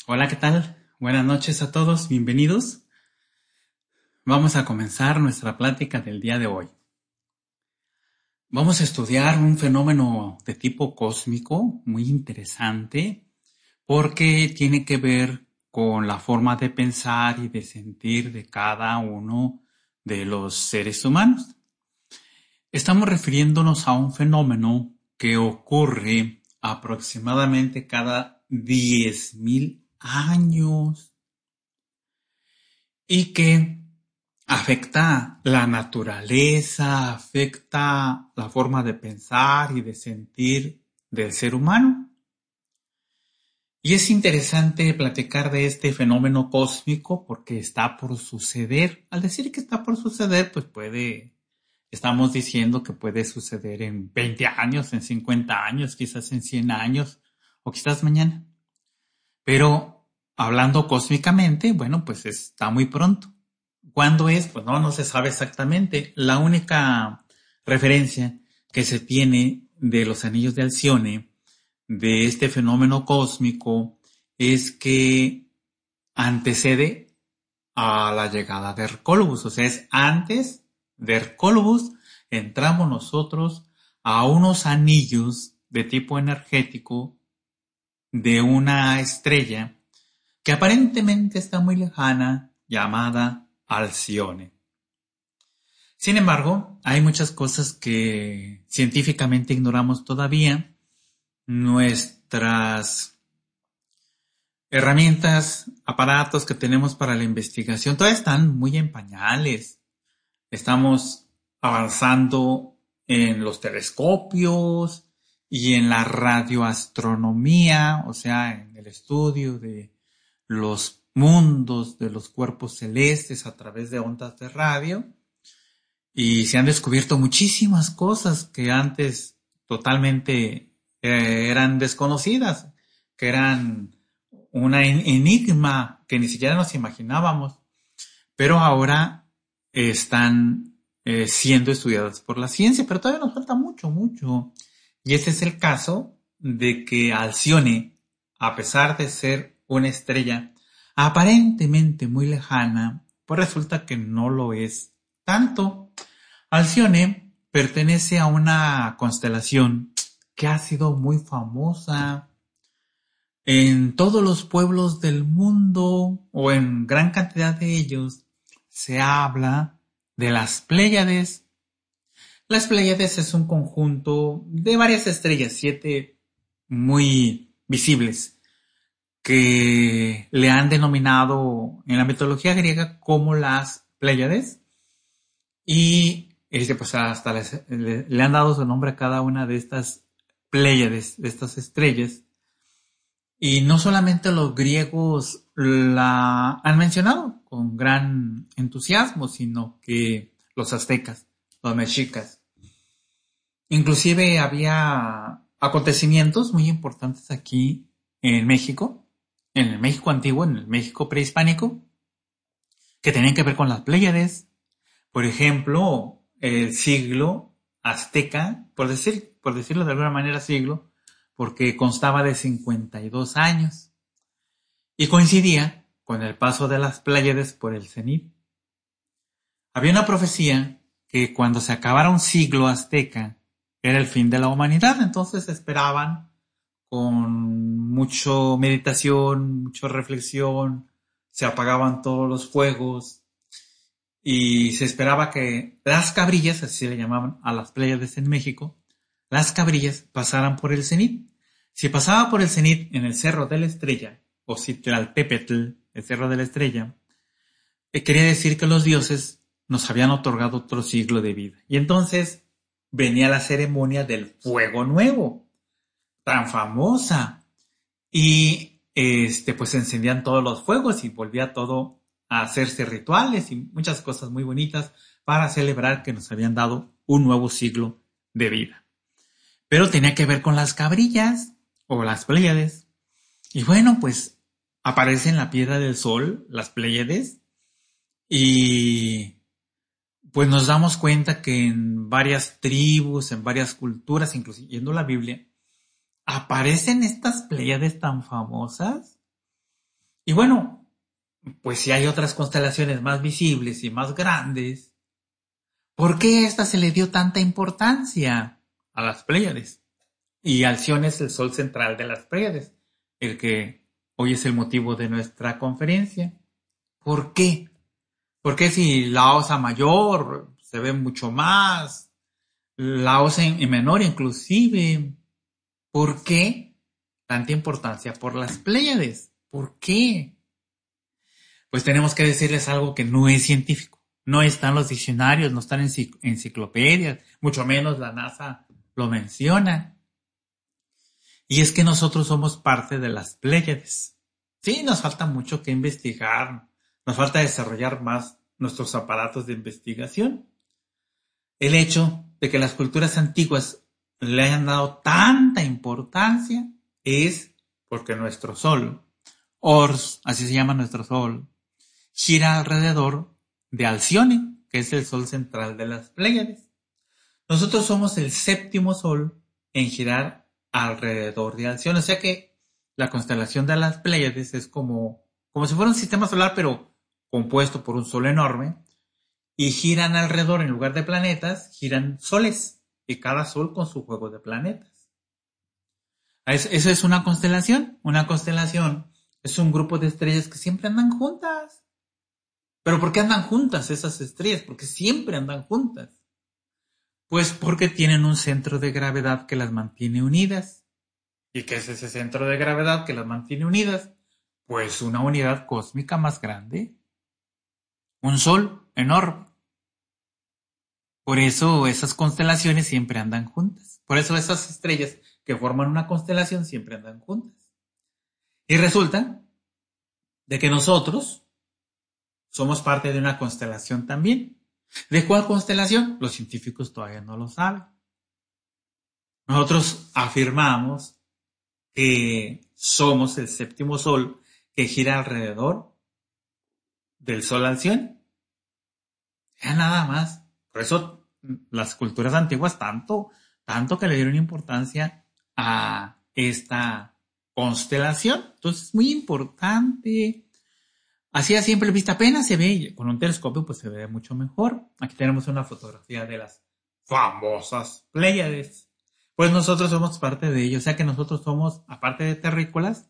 Hola, ¿qué tal? Buenas noches a todos, bienvenidos. Vamos a comenzar nuestra plática del día de hoy. Vamos a estudiar un fenómeno de tipo cósmico muy interesante porque tiene que ver con la forma de pensar y de sentir de cada uno de los seres humanos. Estamos refiriéndonos a un fenómeno que ocurre aproximadamente cada 10,000 años y que afecta la naturaleza, afecta la forma de pensar y de sentir del ser humano. Y es interesante platicar de este fenómeno cósmico porque está por suceder. Al decir que está por suceder, pues estamos diciendo que puede suceder en 20 años, en 50 años, quizás en 100 años o quizás mañana. Pero hablando cósmicamente, bueno, pues está muy pronto. ¿Cuándo es? Pues no se sabe exactamente. La única referencia que se tiene de los anillos de Alcione, de este fenómeno cósmico, es que antecede a la llegada de Hercólogos. O sea, es antes de Hercólogos, entramos nosotros a unos anillos de tipo energético de una estrella que aparentemente está muy lejana, llamada Alcione. Sin embargo, hay muchas cosas que científicamente ignoramos todavía. Nuestras herramientas, aparatos que tenemos para la investigación, todavía están muy en pañales. Estamos avanzando en los telescopios y en la radioastronomía, o sea, en el estudio de los mundos de los cuerpos celestes a través de ondas de radio. Y se han descubierto muchísimas cosas que antes totalmente eran desconocidas, que eran una enigma que ni siquiera nos imaginábamos, pero ahora están siendo estudiadas por la ciencia, pero todavía nos falta mucho. Y este es el caso de que Alcione, a pesar de ser una estrella aparentemente muy lejana, pues resulta que no lo es tanto. Alcione pertenece a una constelación que ha sido muy famosa en todos los pueblos del mundo, o en gran cantidad de ellos. Se habla de las Pléyades. Las Pléyades es un conjunto de varias estrellas, 7 muy visibles, que le han denominado en la mitología griega como las Pléyades, y pues hasta le han dado su nombre a cada una de estas Pléyades, de estas estrellas. Y no solamente los griegos la han mencionado con gran entusiasmo, sino que los aztecas, los mexicas. Inclusive había acontecimientos muy importantes aquí en México, en el México antiguo, en el México prehispánico, que tenían que ver con las Pléyades. Por ejemplo, el siglo azteca, por decirlo de alguna manera siglo, porque constaba de 52 años y coincidía con el paso de las Pléyades por el cenit. Había una profecía que cuando se acabara un siglo azteca era el fin de la humanidad, entonces esperaban con mucha meditación, mucha reflexión, se apagaban todos los fuegos y se esperaba que las cabrillas, así se le llamaban a las Pléyades en México, las cabrillas pasaran por el cenit. Si pasaba por el cenit en el Cerro de la Estrella, o Citlaltépetl, el Cerro de la Estrella, quería decir que los dioses nos habían otorgado otro siglo de vida. Y entonces venía la ceremonia del fuego nuevo, tan famosa. Y pues se encendían todos los fuegos y volvía todo a hacerse rituales y muchas cosas muy bonitas para celebrar que nos habían dado un nuevo siglo de vida. Pero tenía que ver con las cabrillas o las Pléyades. Y bueno, pues aparecen en la piedra del sol las Pléyades y pues nos damos cuenta que en varias tribus, en varias culturas, incluyendo la Biblia, aparecen estas Pléyades tan famosas Y bueno, pues si hay otras constelaciones más visibles y más grandes, ¿por qué a esta se le dio tanta importancia? A las Pléyades. Y Alción es el sol central de las Pléyades, el que hoy es el motivo de nuestra conferencia. ¿Por qué? Porque si la Osa mayor se ve mucho más, la Osa en menor inclusive, ¿por qué tanta importancia por las Pléyades? ¿Por qué? Pues tenemos que decirles algo que no es científico. No está en los diccionarios, no están en enciclopedias, mucho menos la NASA lo menciona. Y es que nosotros somos parte de las Pléyades. Sí, nos falta mucho que investigar, nos falta desarrollar más nuestros aparatos de investigación. El hecho de que las culturas antiguas le hayan dado tanta importancia es porque nuestro Sol, Ors, así se llama nuestro Sol, gira alrededor de Alcione, que es el Sol central de las Pléyades. Nosotros somos el séptimo Sol en girar alrededor de Alcione, o sea que la constelación de las Pléyades es como si fuera un sistema solar, pero compuesto por un Sol enorme, y giran alrededor, en lugar de planetas, giran soles, y cada Sol con su juego de planetas. Eso es una constelación. Una constelación es un grupo de estrellas que siempre andan juntas. ¿Pero por qué andan juntas esas estrellas? Porque siempre andan juntas. Pues porque tienen un centro de gravedad que las mantiene unidas. ¿Y qué es ese centro de gravedad que las mantiene unidas? Pues una unidad cósmica más grande. Un sol enorme. Por eso esas constelaciones siempre andan juntas. Por eso esas estrellas que forman una constelación siempre andan juntas. Y resulta de que nosotros somos parte de una constelación también. ¿De cuál constelación? Los científicos todavía no lo saben. Nosotros afirmamos que somos el séptimo sol que gira alrededor del Sol Alción. Ya nada más. Por eso las culturas antiguas tanto que le dieron importancia a esta constelación. Entonces es muy importante. Así a simple vista apenas se ve, con un telescopio pues se ve mucho mejor. Aquí tenemos una fotografía de las famosas Pléyades. Pues nosotros somos parte de ello, o sea que nosotros somos, aparte de terrícolas,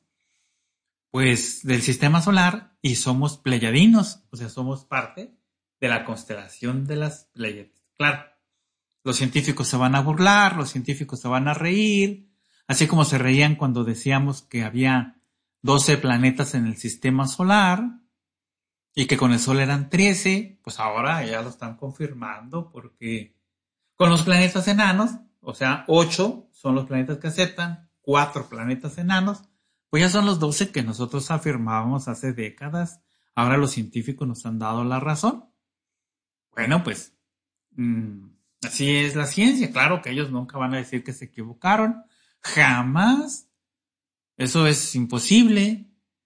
pues del sistema solar y somos pleyadinos, o sea, somos parte de la constelación de las Pléyades. Claro, los científicos se van a burlar, los científicos se van a reír, así como se reían cuando decíamos que había 12 planetas en el sistema solar y que con el Sol eran 13, pues ahora ya lo están confirmando porque con los planetas enanos, o sea, 8 son los planetas que aceptan, 4 planetas enanos, pues ya son los 12 que nosotros afirmábamos hace décadas. Ahora los científicos nos han dado la razón. Bueno, pues así es la ciencia. Claro que ellos nunca van a decir que se equivocaron. Jamás. Eso es imposible.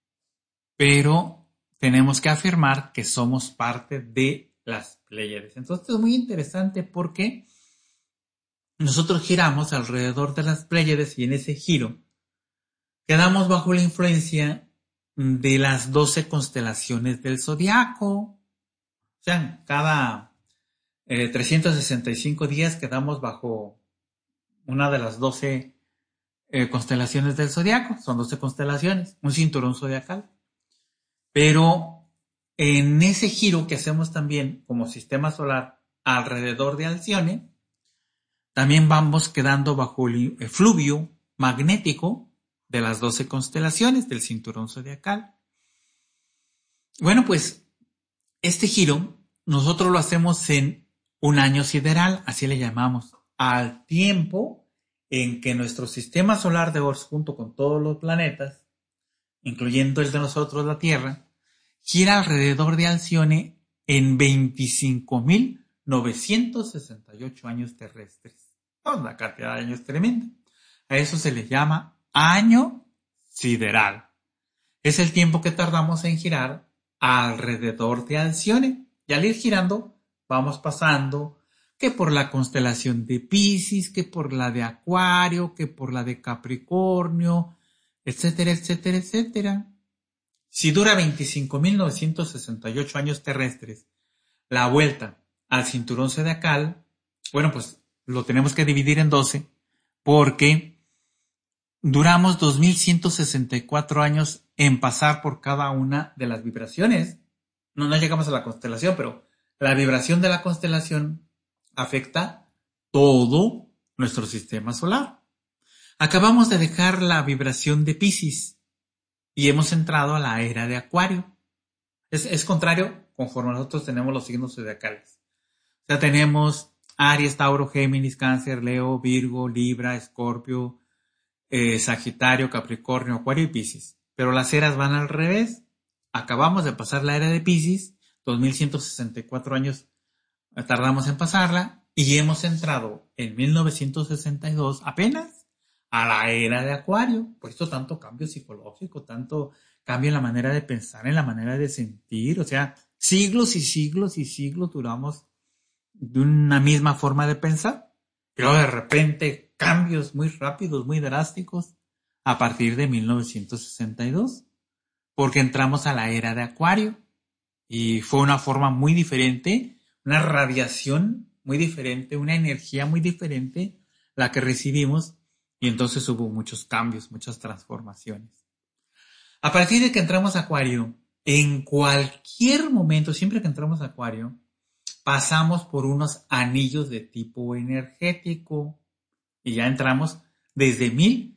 Pero tenemos que afirmar que somos parte de las Pléyades. Entonces es muy interesante porque nosotros giramos alrededor de las Pléyades y en ese giro quedamos bajo la influencia de las 12 constelaciones del zodiaco. O sea, cada 365 días quedamos bajo una de las 12 constelaciones del zodiaco. Son 12 constelaciones, un cinturón zodiacal. Pero en ese giro que hacemos también como sistema solar alrededor de Alcione, también vamos quedando bajo el efluvio magnético de las 12 constelaciones del cinturón zodiacal. Bueno, pues este giro nosotros lo hacemos en un año sideral, así le llamamos, al tiempo en que nuestro sistema solar de Ors, junto con todos los planetas, incluyendo el de nosotros, la Tierra, gira alrededor de Alcione en 25.968 años terrestres. Una cantidad de años tremenda. A eso se le llama año sideral. Es el tiempo que tardamos en girar alrededor de Alcione. Y al ir girando, vamos pasando que por la constelación de Piscis, que por la de Acuario, que por la de Capricornio, etcétera, etcétera, etcétera. Si dura 25.968 años terrestres la vuelta al cinturón zodiacal, bueno, pues lo tenemos que dividir en 12 porque duramos 2.164 años en pasar por cada una de las vibraciones. No llegamos a la constelación, pero la vibración de la constelación afecta todo nuestro sistema solar. Acabamos de dejar la vibración de Piscis y hemos entrado a la era de Acuario. Es contrario conforme nosotros tenemos los signos zodiacales. O sea, tenemos Aries, Tauro, Géminis, Cáncer, Leo, Virgo, Libra, Escorpio, Sagitario, Capricornio, Acuario y Piscis. Pero las eras van al revés. Acabamos de pasar la era de Piscis, 2164 años tardamos en pasarla y hemos entrado en 1962 apenas a la era de Acuario. Por eso tanto cambio psicológico, tanto cambio en la manera de pensar, en la manera de sentir. O sea, siglos y siglos y siglos duramos de una misma forma de pensar. Pero de repente cambios muy rápidos, muy drásticos a partir de 1962. Porque entramos a la era de Acuario y fue una forma muy diferente, una radiación muy diferente, una energía muy diferente la que recibimos y entonces hubo muchos cambios, muchas transformaciones. A partir de que entramos a Acuario, en cualquier momento, siempre que entramos a Acuario, pasamos por unos anillos de tipo energético y ya entramos desde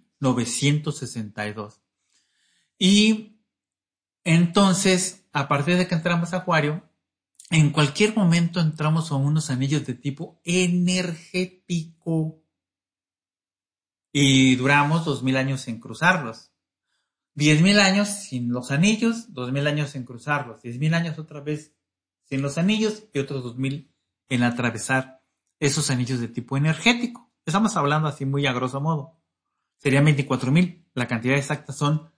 1962. Y entonces, a partir de que entramos a Acuario, en cualquier momento entramos a unos anillos de tipo energético y duramos 2000 años en cruzarlos. 10.000 años sin los anillos, 2000 años en cruzarlos, 10.000 años otra vez sin los anillos y otros 2000 en atravesar esos anillos de tipo energético. Estamos hablando así muy a grosso modo. Serían 24.000. La cantidad exacta son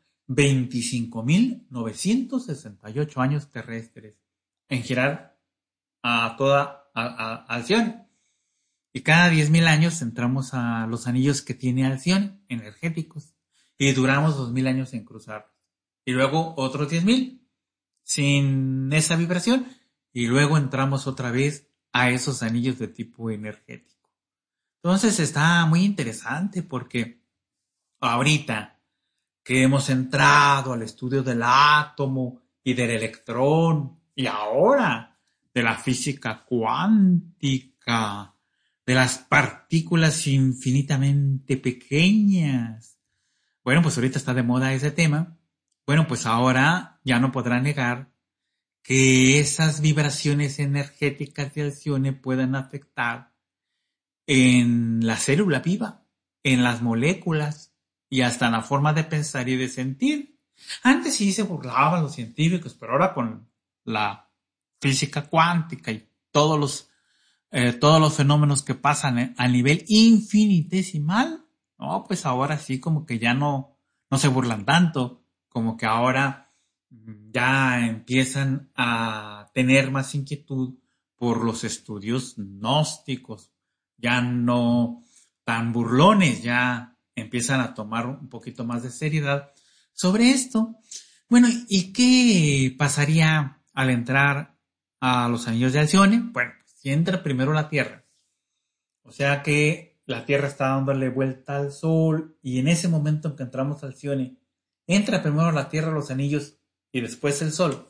25.968 años terrestres en girar a toda Alción. Y cada 10.000 años entramos a los anillos que tiene Alción energéticos y duramos 2.000 años en cruzarlos. Y luego otros 10.000 sin esa vibración y luego entramos otra vez a esos anillos de tipo energético. Entonces está muy interesante porque ahorita que hemos entrado al estudio del átomo y del electrón y ahora de la física cuántica, de las partículas infinitamente pequeñas. Bueno, pues ahorita está de moda ese tema. Bueno, pues ahora ya no podrá negar que esas vibraciones energéticas de Alcione puedan afectar en la célula viva, en las moléculas y hasta en la forma de pensar y de sentir. Antes sí se burlaban los científicos, pero ahora con la física cuántica y todos los fenómenos que pasan a nivel infinitesimal, no, pues ahora sí como que ya no se burlan tanto, como que ahora ya empiezan a tener más inquietud por los estudios gnósticos, ya no tan burlones, ya empiezan a tomar un poquito más de seriedad sobre esto. Bueno, ¿y qué pasaría al entrar a los anillos de Alcione? Bueno, si entra primero la Tierra, o sea que la Tierra está dándole vuelta al Sol y en ese momento en que entramos al Alcione, entra primero la Tierra, los anillos y después el Sol.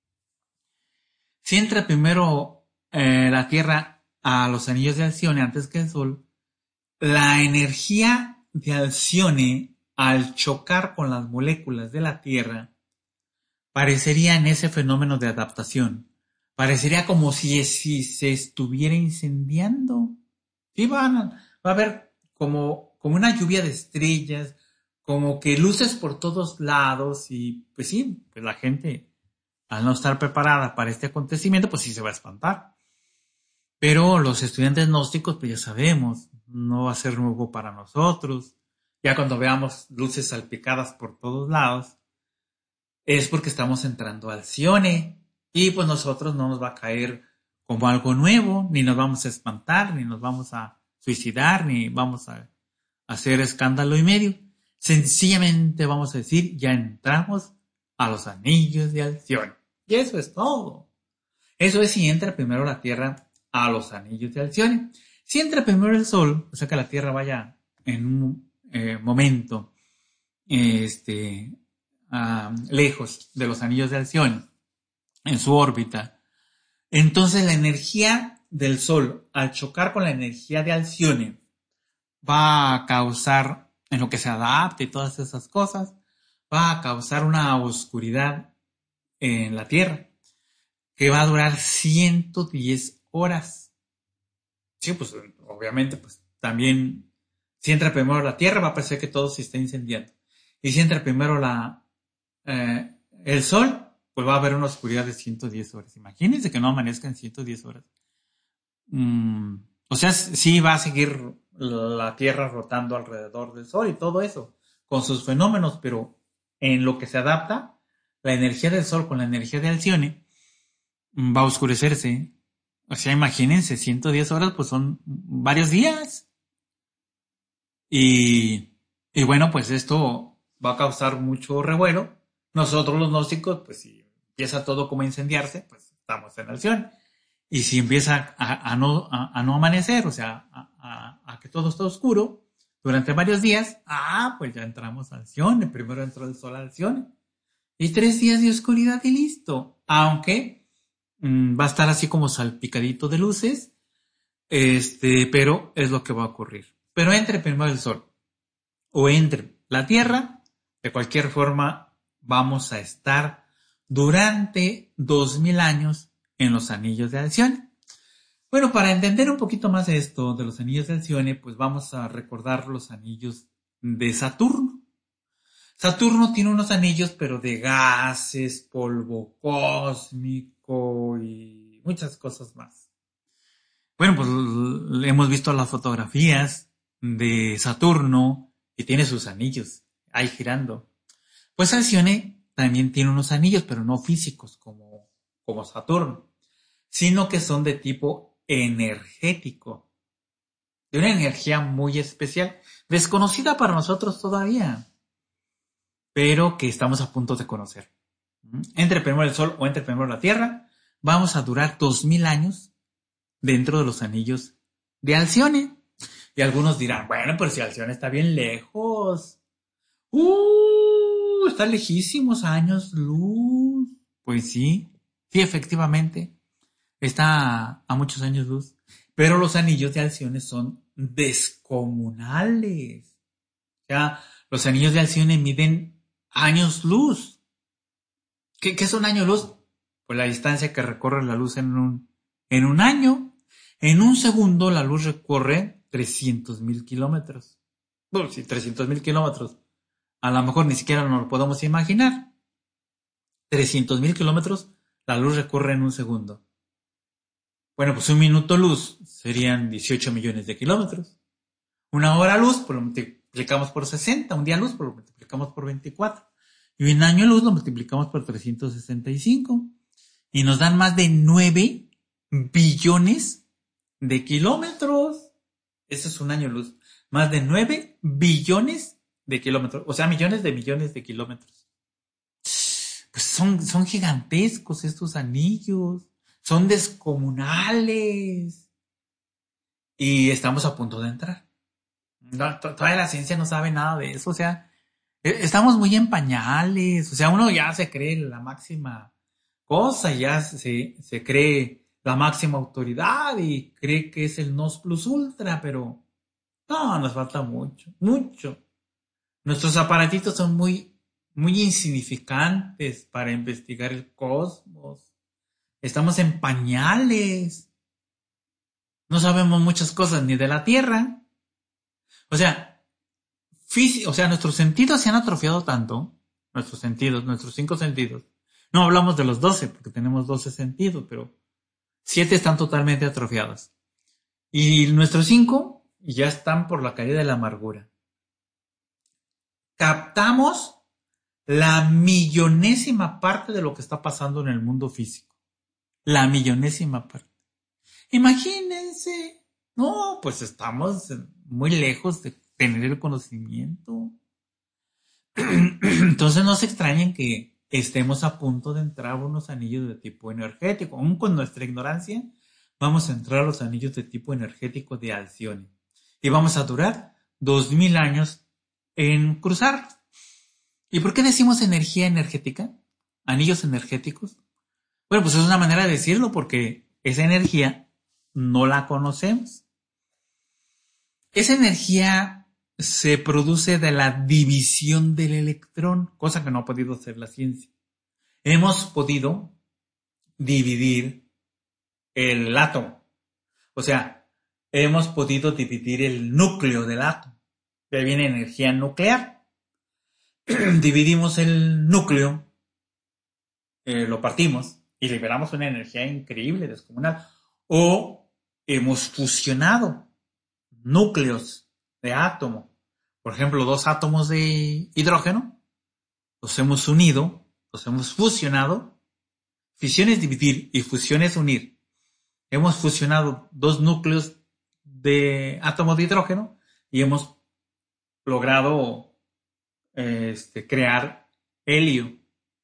Si entra primero la Tierra a los anillos de Alcione antes que el Sol, la energía de Alcione al chocar con las moléculas de la Tierra parecería en ese fenómeno de adaptación. Parecería como si se estuviera incendiando. Sí, va a haber como una lluvia de estrellas, como que luces por todos lados y pues sí, pues la gente al no estar preparada para este acontecimiento, pues sí se va a espantar. Pero los estudiantes gnósticos, pues ya sabemos, no va a ser nuevo para nosotros. Ya cuando veamos luces salpicadas por todos lados, es porque estamos entrando al Alcione. Y pues nosotros no nos va a caer como algo nuevo, ni nos vamos a espantar, ni nos vamos a suicidar, ni vamos a hacer escándalo y medio. Sencillamente vamos a decir, ya entramos a los anillos de Alcione. Y eso es todo. Eso es si entra primero la Tierra a los anillos de Alcione. Si entra primero el Sol, o sea que la Tierra vaya en un momento lejos de los anillos de Alcione, en su órbita, entonces la energía del Sol, al chocar con la energía de Alcione, va a causar, en lo que se adapta y todas esas cosas, va a causar una oscuridad en la Tierra que va a durar 110 horas. Sí, pues obviamente, pues también, si entra primero la Tierra, va a parecer que todo se está incendiando. Y si entra primero el Sol, pues va a haber una oscuridad de 110 horas. Imagínense que no amanezca en 110 horas. O sea, sí va a seguir la Tierra rotando alrededor del Sol y todo eso, con sus fenómenos, pero en lo que se adapta, la energía del Sol con la energía de Alcione va a oscurecerse. O sea, imagínense, 110 horas, pues son varios días. Y bueno, pues esto va a causar mucho revuelo. Nosotros los gnósticos, pues si empieza todo como a incendiarse, pues estamos en Alcione. Y si empieza a no amanecer, o sea, a que todo está oscuro durante varios días, pues ya entramos a Alcione. Primero entró el Sol a Alcione. Y 3 días de oscuridad y listo. Aunque va a estar así como salpicadito de luces, pero es lo que va a ocurrir. Pero entre primero el Sol o entre la Tierra, de cualquier forma vamos a estar durante 2000 años en los anillos de Alcione. Bueno, para entender un poquito más esto de los anillos de Alcione, pues vamos a recordar los anillos de Saturno. Saturno tiene unos anillos, pero de gases, polvo cósmico y muchas cosas más. Bueno, pues hemos visto las fotografías de Saturno y tiene sus anillos ahí girando. Pues Alcione también tiene unos anillos, pero no físicos como Saturno, sino que son de tipo energético, de una energía muy especial, desconocida para nosotros todavía, pero que estamos a punto de conocer. Entre primero el Sol o entre primero la Tierra, vamos a durar 2000 años dentro de los anillos de Alcione. Y algunos dirán, bueno, pero si Alcione está bien lejos. Está lejísimos, años luz. Pues sí, efectivamente, está a muchos años luz. Pero los anillos de Alcione son descomunales. O sea, los anillos de Alcione miden años luz. ¿Qué es un año luz? Pues la distancia que recorre la luz en un año. En un segundo la luz recorre 300,000 kilómetros. Bueno, sí, 300,000 kilómetros. A lo mejor ni siquiera nos lo podemos imaginar. 300,000 kilómetros la luz recorre en un segundo. Bueno, pues un minuto luz serían 18 millones de kilómetros. Una hora luz, pues lo multiplicamos por 60. Un día luz, pues lo multiplicamos por 24. Y un año luz lo multiplicamos por 365. Y nos dan más de 9 billones de kilómetros. Eso es un año luz. Más de 9 billones de kilómetros. O sea, millones de kilómetros. Pues son gigantescos estos anillos. Son descomunales. Y estamos a punto de entrar. Toda la ciencia no sabe nada de eso. O sea, estamos muy en pañales. O sea, uno ya se cree la máxima cosa. Ya se cree la máxima autoridad. Y cree que es el nos plus ultra. Pero no, nos falta mucho. Mucho. Nuestros aparatitos son muy, muy insignificantes para investigar el cosmos. Estamos en pañales. No sabemos muchas cosas ni de la Tierra. O sea, nuestros sentidos se han atrofiado tanto. Nuestros 5 sentidos. No hablamos de los 12, porque tenemos 12 sentidos, pero 7 están totalmente atrofiados. Y nuestros 5 ya están por la caída de la amargura. Captamos la millonésima parte de lo que está pasando en el mundo físico. La millonésima parte. Imagínense. No, pues estamos muy lejos de tener el conocimiento. Entonces no se extrañen que estemos a punto de entrar a unos anillos de tipo energético. Aún con nuestra ignorancia, vamos a entrar a los anillos de tipo energético de Alcione. Y vamos a durar 2000 años en cruzar. ¿Y por qué decimos energía energética? Anillos energéticos. Bueno, pues es una manera de decirlo porque esa energía no la conocemos. Esa energía se produce de la división del electrón, cosa que no ha podido hacer la ciencia. Hemos podido dividir el átomo. O sea, hemos podido dividir el núcleo del átomo. De ahí viene energía nuclear. Dividimos el núcleo, lo partimos y liberamos una energía increíble, descomunal. O hemos fusionado núcleos de átomo. Por ejemplo, 2 átomos de hidrógeno, los hemos unido, los hemos fusionado. Fisión es dividir y fusión es unir. Hemos fusionado 2 núcleos de átomos de hidrógeno y hemos logrado crear helio.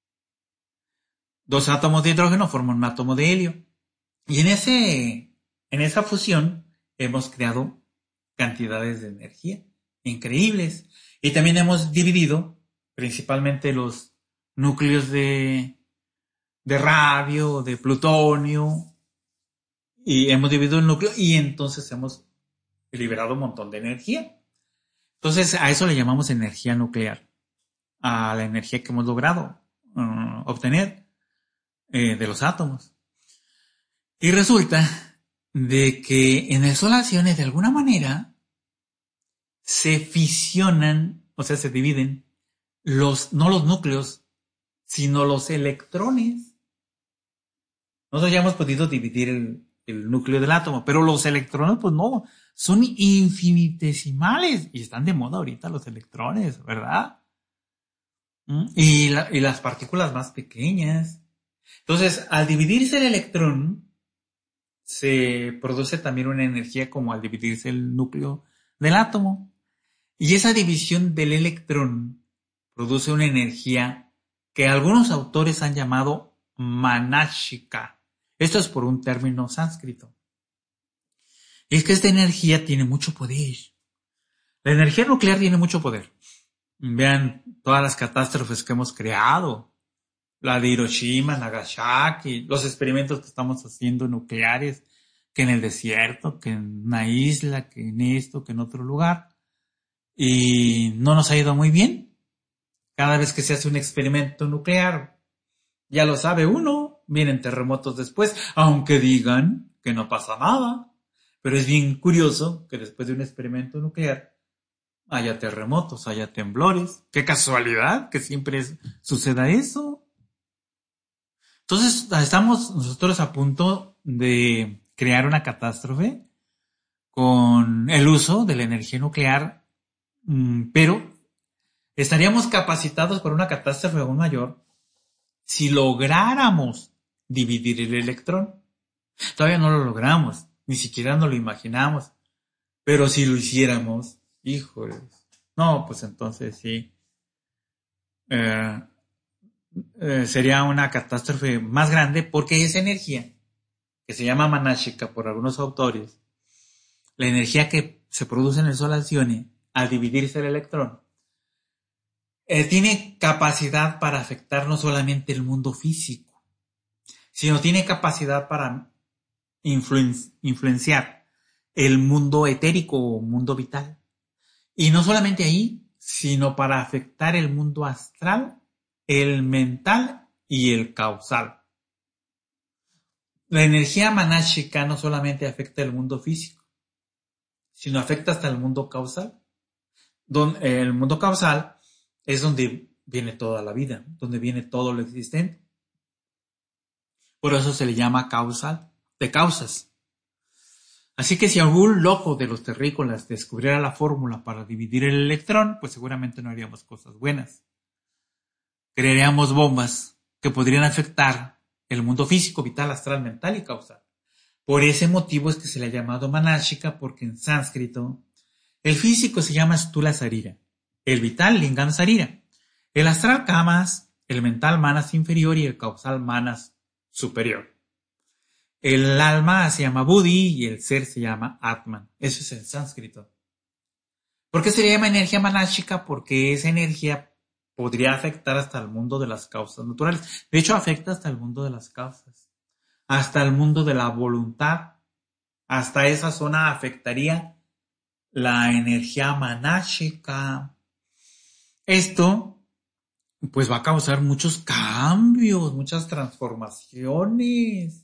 2 átomos de hidrógeno forman un átomo de helio. Y en esa fusión hemos creado cantidades de energía increíbles. Y también hemos dividido principalmente los núcleos de radio, de plutonio, y hemos dividido el núcleo y entonces hemos liberado un montón de energía. Entonces a eso le llamamos energía nuclear, a la energía que hemos logrado obtener de los átomos. Y resulta de que en el Sol Alcione de alguna manera se fisionan, o sea, se dividen no los núcleos, sino los electrones. Nosotros ya hemos podido dividir el núcleo del átomo, pero los electrones, pues no, son infinitesimales y están de moda ahorita los electrones, ¿verdad? Y las partículas más pequeñas. Entonces, al dividirse el electrón, se produce también una energía como al dividirse el núcleo del átomo. Y esa división del electrón produce una energía que algunos autores han llamado manashika. Esto es por un término sánscrito. Y es que esta energía tiene mucho poder. La energía nuclear tiene mucho poder. Vean todas las catástrofes que hemos creado. La de Hiroshima, Nagasaki, los experimentos que estamos haciendo nucleares, que en el desierto, que en una isla, que en esto, que en otro lugar. Y no nos ha ido muy bien. Cada vez que se hace un experimento nuclear, ya lo sabe uno, vienen terremotos después, aunque digan que no pasa nada. Pero es bien curioso que después de un experimento nuclear haya terremotos, haya temblores. ¡Qué casualidad que siempre suceda eso! Entonces, estamos nosotros a punto de crear una catástrofe con el uso de la energía nuclear, pero estaríamos capacitados para una catástrofe aún mayor si lográramos dividir el electrón. Todavía no lo logramos, ni siquiera nos lo imaginamos, pero si lo hiciéramos, híjoles, no, pues entonces sí, sería una catástrofe más grande porque esa energía, que se llama manashika por algunos autores, la energía que se produce en el Sol Alcione al dividirse el electrón, tiene capacidad para afectar no solamente el mundo físico, sino tiene capacidad para influenciar el mundo etérico o mundo vital. Y no solamente ahí, sino para afectar el mundo astral, el mental y el causal. La energía manashika no solamente afecta el mundo físico, sino afecta hasta el mundo causal. El mundo causal es donde viene toda la vida, donde viene todo lo existente. Por eso se le llama causal, de causas. Así que si algún loco de los terrícolas descubriera la fórmula para dividir el electrón, pues seguramente no haríamos cosas buenas. Crearíamos bombas que podrían afectar el mundo físico, vital, astral, mental y causal. Por ese motivo es que se le ha llamado manashika, porque en sánscrito el físico se llama Stula Sarira, el vital Lingam Sarira, el astral Kamas, el mental manas inferior y el causal manas superior. El alma se llama Buddhi y el ser se llama Atman. Eso es en sánscrito. ¿Por qué se le llama energía manáshica? Porque esa energía podría afectar hasta el mundo de las causas naturales. De hecho, afecta hasta el mundo de las causas, hasta el mundo de la voluntad. Hasta esa zona afectaría la energía manáshica. Esto, pues, va a causar muchos cambios, muchas transformaciones.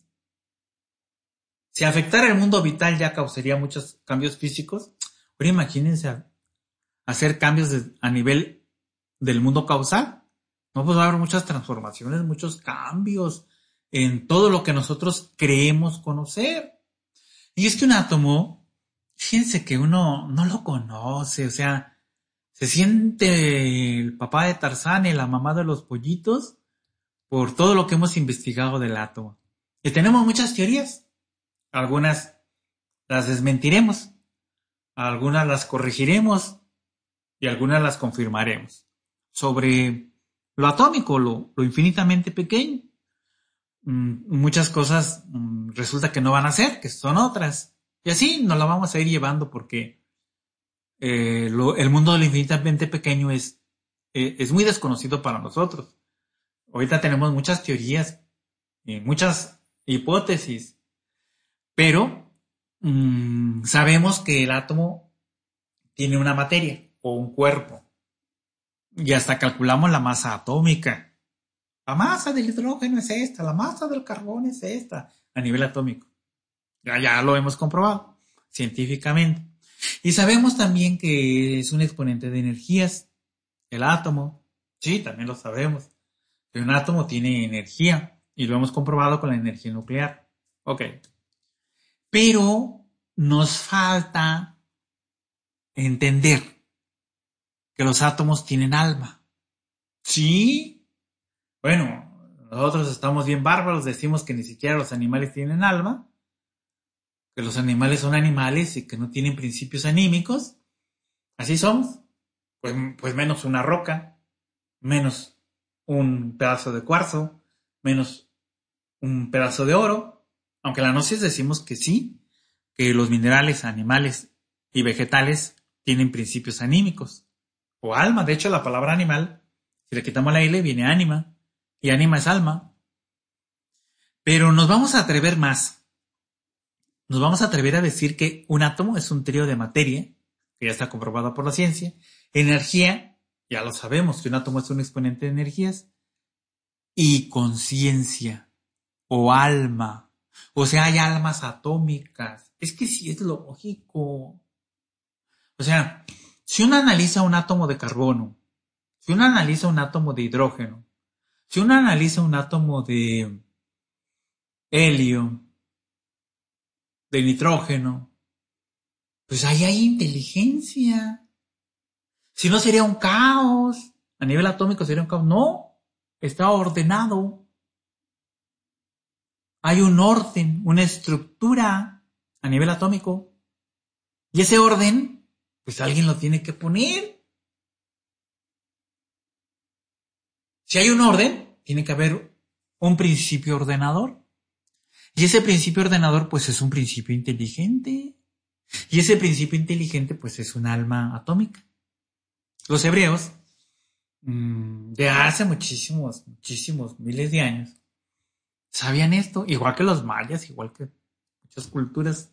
Si afectara el mundo vital ya causaría muchos cambios físicos. Ahora imagínense hacer cambios a nivel del mundo causal. No, pues va a haber muchas transformaciones, muchos cambios en todo lo que nosotros creemos conocer. Y es que un átomo, fíjense que uno no lo conoce, o sea, se siente el papá de Tarzán y la mamá de los pollitos por todo lo que hemos investigado del átomo. Y tenemos muchas teorías. Algunas las desmentiremos, algunas las corregiremos y algunas las confirmaremos. Sobre lo atómico, lo infinitamente pequeño. Muchas cosas resulta que no van a ser, que son otras. Y así nos la vamos a ir llevando porque el mundo de lo infinitamente pequeño es muy desconocido para nosotros. Ahorita tenemos muchas teorías, muchas hipótesis, pero sabemos que el átomo tiene una materia o un cuerpo y hasta calculamos la masa atómica. La masa del hidrógeno es esta, la masa del carbón es esta, a nivel atómico. Ya lo hemos comprobado científicamente. Y sabemos también que es un exponente de energías, el átomo. Sí, también lo sabemos. Que un átomo tiene energía y lo hemos comprobado con la energía nuclear. Ok. Pero nos falta entender que los átomos tienen alma. ¿Sí? Bueno, nosotros estamos bien bárbaros, decimos que ni siquiera los animales tienen alma, que los animales son animales y que no tienen principios anímicos. Así somos. Pues menos una roca, menos un pedazo de cuarzo, menos un pedazo de oro. Aunque en la gnosis decimos que sí, que los minerales, animales y vegetales tienen principios anímicos o alma. De hecho, la palabra animal, si le quitamos la L, viene ánima y ánima es alma. Pero nos vamos a atrever más. Nos vamos a atrever a decir que un átomo es un trío de materia, que ya está comprobado por la ciencia, energía, ya lo sabemos que un átomo es un exponente de energías, y conciencia o alma. O sea, hay almas atómicas. Es que sí es lógico. O sea, si uno analiza un átomo de carbono, si uno analiza un átomo de hidrógeno, si uno analiza un átomo de helio, de nitrógeno, pues ahí hay inteligencia. Si no sería un caos. A nivel atómico sería un caos. No, está ordenado. Hay un orden, una estructura a nivel atómico. Y ese orden, pues alguien lo tiene que poner. Si hay un orden, tiene que haber un principio ordenador. Y ese principio ordenador, pues es un principio inteligente. Y ese principio inteligente, pues es un alma atómica. Los hebreos, de hace muchísimos, muchísimos miles de años, sabían esto, igual que los mayas, igual que muchas culturas.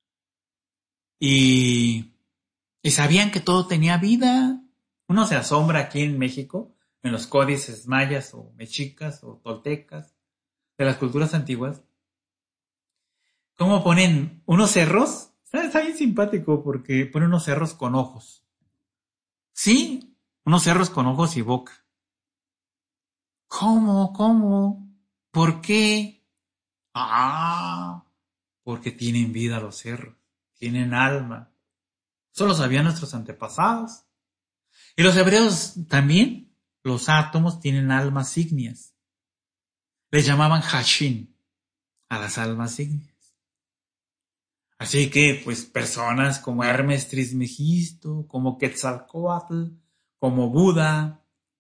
Y sabían que todo tenía vida. Uno se asombra aquí en México, en los códices mayas o mexicas o toltecas, de las culturas antiguas, cómo ponen unos cerros. Está bien simpático porque ponen unos cerros con ojos. Sí, unos cerros con ojos y boca. ¿Cómo? ¿Cómo? ¿Por qué? Ah, porque tienen vida los cerros, tienen alma. Eso lo sabían nuestros antepasados. Y los hebreos también, los átomos tienen almas ígneas. Les llamaban Hashin a las almas ígneas. Así que, pues, personas como Hermes Trismegisto, como Quetzalcóatl, como Buda,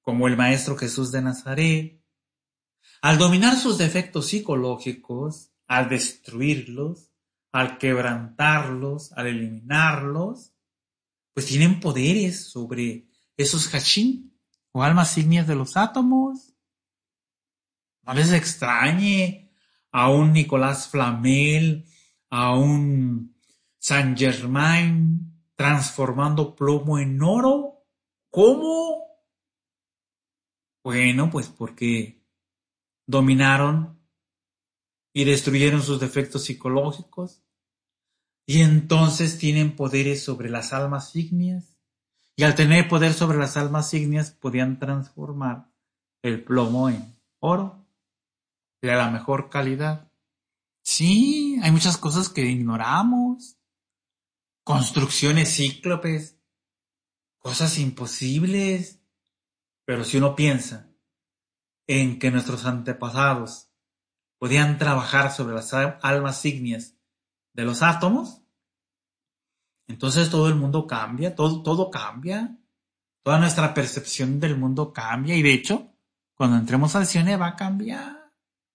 como el Maestro Jesús de Nazaret, al dominar sus defectos psicológicos, al destruirlos, al quebrantarlos, al eliminarlos, pues tienen poderes sobre esos hashim o almas ígneas de los átomos. No les extrañe a un Nicolás Flamel, a un Saint Germain transformando plomo en oro. ¿Cómo? Bueno, pues porque dominaron y destruyeron sus defectos psicológicos y entonces tienen poderes sobre las almas ígneas y al tener poder sobre las almas ígneas podían transformar el plomo en oro de la mejor calidad. Sí, hay muchas cosas que ignoramos, construcciones cíclopes, cosas imposibles, pero si uno piensa en que nuestros antepasados podían trabajar sobre las almas ígneas de los átomos, entonces todo el mundo cambia, todo cambia, toda nuestra percepción del mundo cambia y de hecho, cuando entremos al cine va a cambiar.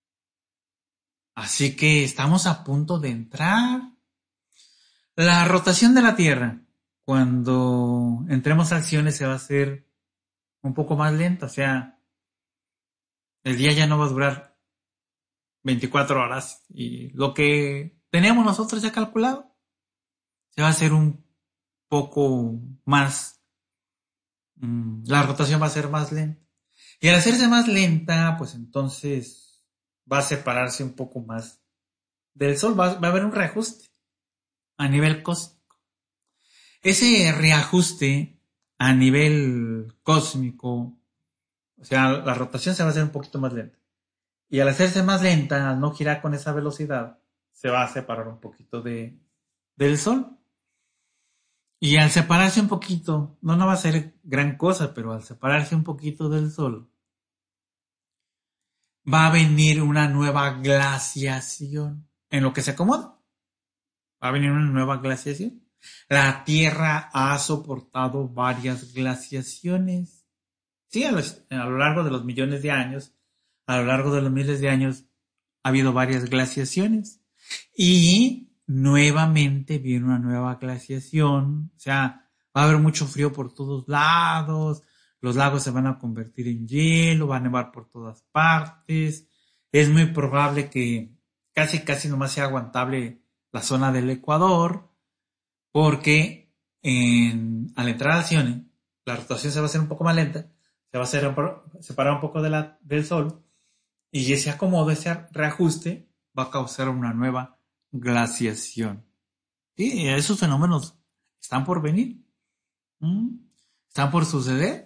Así que estamos a punto de entrar. La rotación de la Tierra, cuando entremos al cine se va a hacer un poco más lenta, o sea, el día ya no va a durar 24 horas y lo que tenemos nosotros ya calculado se va a hacer un poco más, la rotación va a ser más lenta. Y al hacerse más lenta, pues entonces va a separarse un poco más del Sol, va a haber un reajuste a nivel cósmico. Ese reajuste a nivel cósmico, o sea, la rotación se va a hacer un poquito más lenta. Y al hacerse más lenta, al no girar con esa velocidad, se va a separar un poquito del Sol. Y al separarse un poquito, no va a ser gran cosa, pero al separarse un poquito del Sol, va a venir una nueva glaciación. En lo que se acomoda, va a venir una nueva glaciación. La Tierra ha soportado varias glaciaciones. Sí, a lo largo de los millones de años, a lo largo de los miles de años, ha habido varias glaciaciones. Y nuevamente viene una nueva glaciación. O sea, va a haber mucho frío por todos lados. Los lagos se van a convertir en hielo, va a nevar por todas partes. Es muy probable que casi nomás sea aguantable la zona del Ecuador, porque al entrar al Cione, la rotación se va a hacer un poco más lenta, se va a separar un poco del Sol, y ese acomodo, ese reajuste, va a causar una nueva glaciación. Sí, esos fenómenos están por venir. Están por suceder.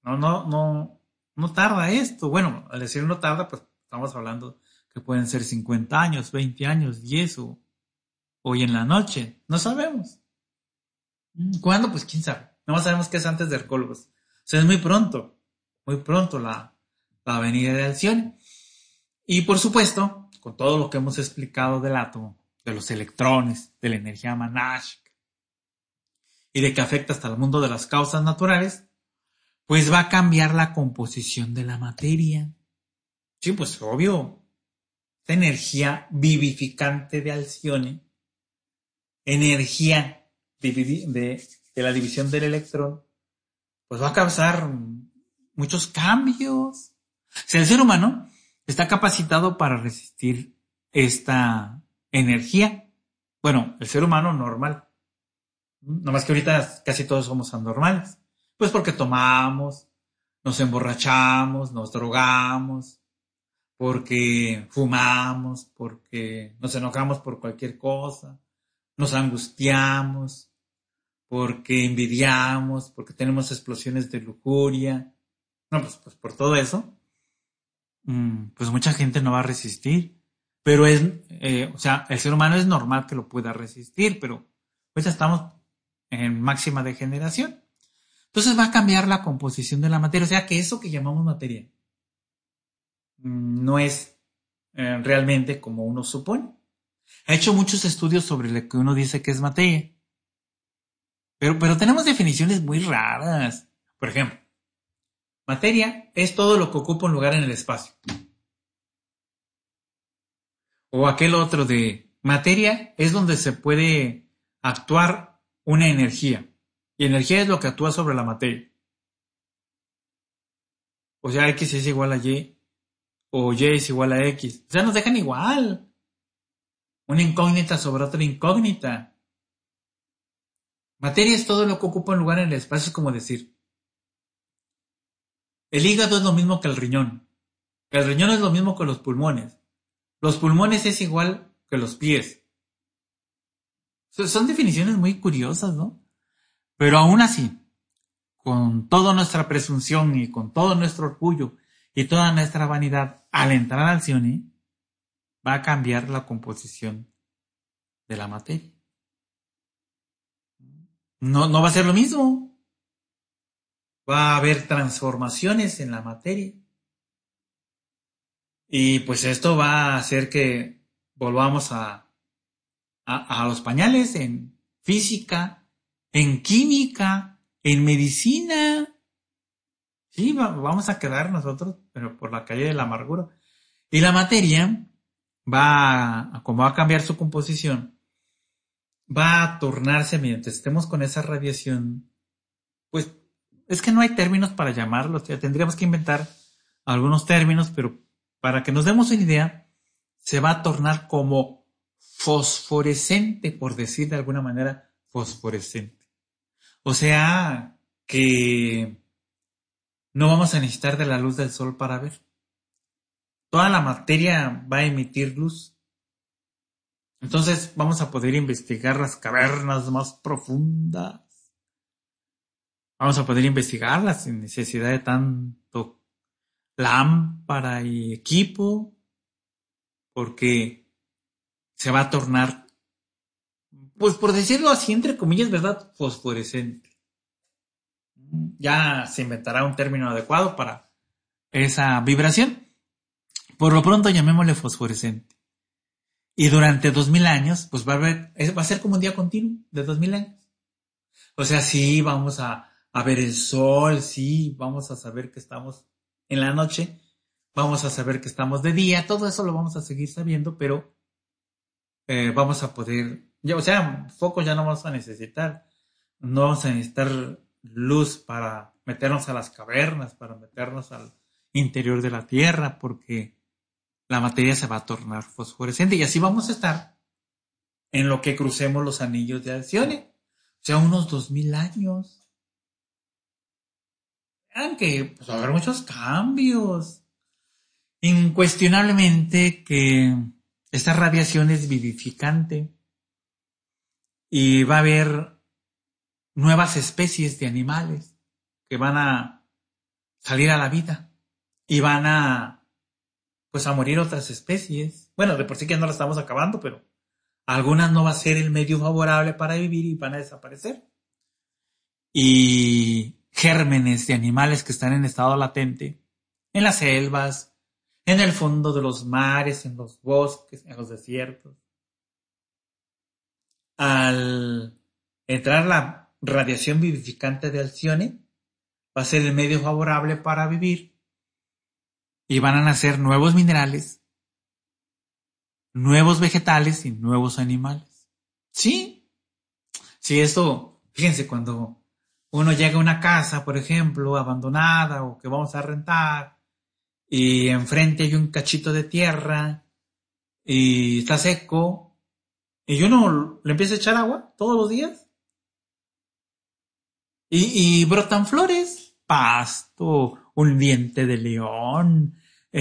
No tarda esto. Bueno, al decir no tarda, pues estamos hablando que pueden ser 50 años, 20 años, 10 o hoy en la noche. No sabemos. ¿Cuándo? Pues quién sabe. No sabemos qué es antes de Hercólogos. O sea, es muy pronto la venida de Alcione. Y por supuesto, con todo lo que hemos explicado del átomo, de los electrones, de la energía monástica y de que afecta hasta el mundo de las causas naturales, pues va a cambiar la composición de la materia. Sí, pues obvio. Esta energía vivificante de Alcione, energía de la división del electrón, pues va a causar muchos cambios. O sea, el ser humano está capacitado para resistir esta energía. Bueno, el ser humano normal. No más que ahorita casi todos somos anormales. Pues porque tomamos, nos emborrachamos, nos drogamos, porque fumamos, porque nos enojamos por cualquier cosa, nos angustiamos, porque envidiamos, porque tenemos explosiones de lujuria. No, pues por todo eso, pues mucha gente no va a resistir. Pero o sea, el ser humano es normal que lo pueda resistir, pero pues ya estamos en máxima degeneración. Entonces va a cambiar la composición de la materia. O sea que eso que llamamos materia no es realmente como uno supone. Ha hecho muchos estudios sobre lo que uno dice que es materia. Pero tenemos definiciones muy raras. Por ejemplo, Materia es todo lo que ocupa un lugar en el espacio. O aquel otro de materia es donde se puede actuar una energía. Y energía es lo que actúa sobre la materia. O sea, X es igual a Y o Y es igual a X. O sea, nos dejan igual. Una incógnita sobre otra incógnita. Materia es todo lo que ocupa un lugar en el espacio, es como decir, el hígado es lo mismo que el riñón. El riñón es lo mismo que los pulmones. Los pulmones es igual que los pies. Son definiciones muy curiosas, ¿no? Pero aún así, con toda nuestra presunción y con todo nuestro orgullo y toda nuestra vanidad, al entrar al Cione, va a cambiar la composición de la materia. No va a ser lo mismo. Va a haber transformaciones en la materia. Y pues esto va a hacer que volvamos a los pañales en física, en química, en medicina. Sí, vamos a quedar nosotros, pero por la calle de la amargura. Y la materia como va a cambiar su composición, va a tornarse mientras estemos con esa radiación, pues es que no hay términos para llamarlo, o sea, tendríamos que inventar algunos términos, pero para que nos demos una idea, se va a tornar como fosforescente, por decir de alguna manera, fosforescente. O sea, que no vamos a necesitar de la luz del sol para ver. Toda la materia va a emitir luz. Entonces vamos a poder investigar las cavernas más profundas. Vamos a poder investigarlas sin necesidad de tanto lámpara y equipo, porque se va a tornar, pues por decirlo así, entre comillas, ¿verdad? Fosforescente. Ya se inventará un término adecuado para esa vibración. Por lo pronto llamémosle fosforescente. Y durante 2000 años, pues va a ser como un día continuo de 2000 años. O sea, sí, vamos a ver el sol, sí, vamos a saber que estamos en la noche, vamos a saber que estamos de día, todo eso lo vamos a seguir sabiendo, pero vamos a poder, ya, o sea, foco ya no vamos a necesitar, no vamos a necesitar luz para meternos a las cavernas, para meternos al interior de la Tierra, porque la materia se va a tornar fosforescente y así vamos a estar en lo que crucemos los anillos de Alcione. O sea, unos 2000 años. Aunque pues, va a haber muchos cambios. Incuestionablemente que esta radiación es vivificante y va a haber nuevas especies de animales que van a salir a la vida y van pues a morir otras especies. Bueno, de por sí que no la estamos acabando, pero algunas no va a ser el medio favorable para vivir y van a desaparecer. Y gérmenes de animales que están en estado latente, en las selvas, en el fondo de los mares, en los bosques, en los desiertos. Al entrar la radiación vivificante de Alcione, va a ser el medio favorable para vivir y van a nacer nuevos minerales, nuevos vegetales y nuevos animales. Sí, sí, esto, fíjense, cuando uno llega a una casa, por ejemplo, abandonada o que vamos a rentar y enfrente hay un cachito de tierra y está seco y uno le empieza a echar agua todos los días y brotan flores, pasto, un diente de león,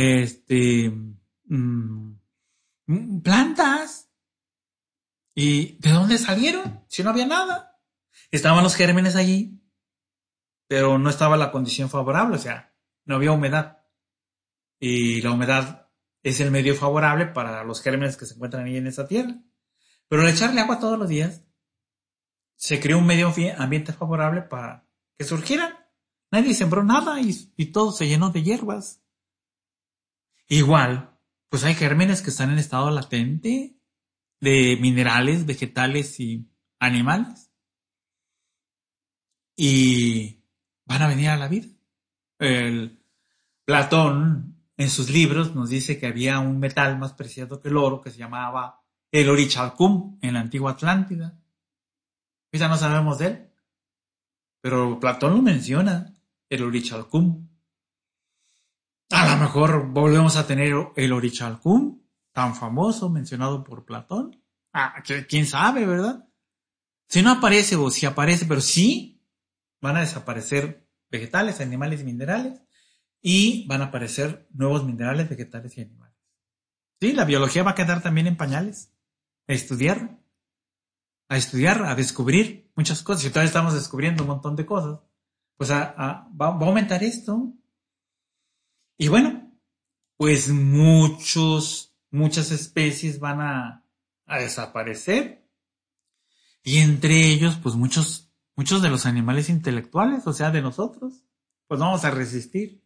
mm, plantas. ¿Y de dónde salieron? Si no había nada. Estaban los gérmenes allí, pero no estaba la condición favorable, o sea, no había humedad. Y la humedad es el medio favorable para los gérmenes que se encuentran ahí en esa tierra. Pero al echarle agua todos los días, se creó un medio ambiente favorable para que surgieran. Nadie sembró nada y todo se llenó de hierbas. Igual, pues hay gérmenes que están en estado latente de minerales, vegetales y animales. Y van a venir a la vida. El Platón, en sus libros, nos dice que había un metal más preciado que el oro que se llamaba el orichalcum en la antigua Atlántida. Ya no sabemos de él, pero Platón lo menciona, el orichalcum. A lo mejor volvemos a tener el orichalcum, tan famoso, mencionado por Platón. Quién sabe, ¿verdad? Si no aparece o si aparece, pero sí van a desaparecer vegetales, animales y minerales, y van a aparecer nuevos minerales, vegetales y animales. Sí, la biología va a quedar también en pañales. A estudiar, a descubrir muchas cosas. Si todavía estamos descubriendo un montón de cosas, pues va a aumentar esto. Y bueno, pues muchas especies van a desaparecer. Y entre ellos, pues muchos de los animales intelectuales, o sea, de nosotros, pues vamos a resistir.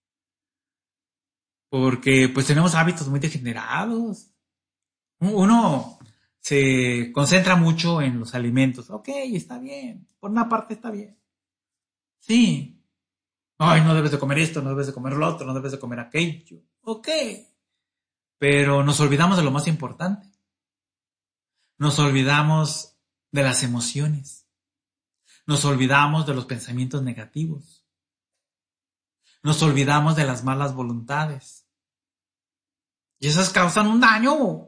Porque pues tenemos hábitos muy degenerados. Uno se concentra mucho en los alimentos. Ok, está bien. Por una parte está bien. Sí. Ay, no debes de comer esto, no debes de comer lo otro, no debes de comer aquello. Ok. Pero nos olvidamos de lo más importante. Nos olvidamos de las emociones. Nos olvidamos de los pensamientos negativos. Nos olvidamos de las malas voluntades. Y esas causan un daño